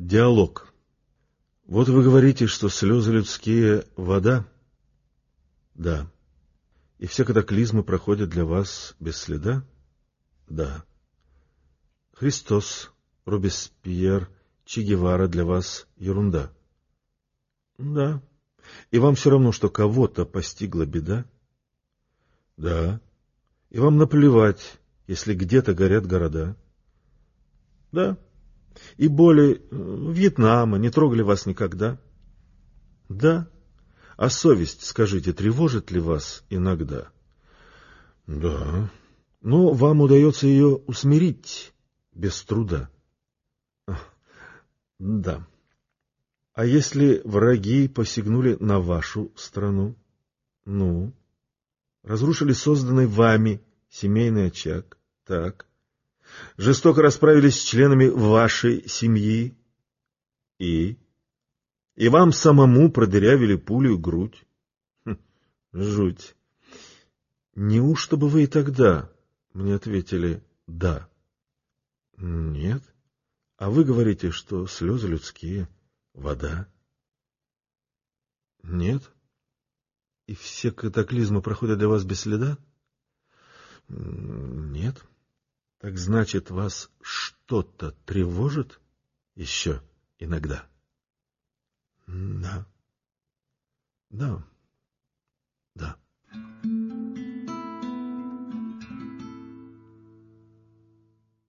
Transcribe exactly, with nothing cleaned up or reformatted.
Диалог. Вот вы говорите, что слезы людские — вода? Да. И все катаклизмы проходят для вас без следа? Да. Христос, Робеспьер, Че Гевара для вас ерунда? Да. И вам все равно, что кого-то постигла беда? Да. И вам наплевать, если где-то горят города? Да. И боли Вьетнама не трогали вас никогда? Да. А совесть, скажите, тревожит ли вас иногда? Да. Но вам удается ее усмирить без труда? Да. А если враги посягнули на вашу страну? Ну? Разрушили созданный вами семейный очаг? Так. Жестоко расправились с членами вашей семьи? И? И вам самому продырявили пулю грудь? Хм, жуть. Неужто бы вы и тогда мне ответили «да»? Нет. А вы говорите, что слезы людские — вода? Нет. И все катаклизмы проходят для вас без следа? Нет. Так значит, вас что-то тревожит еще иногда? Да. Да. Да.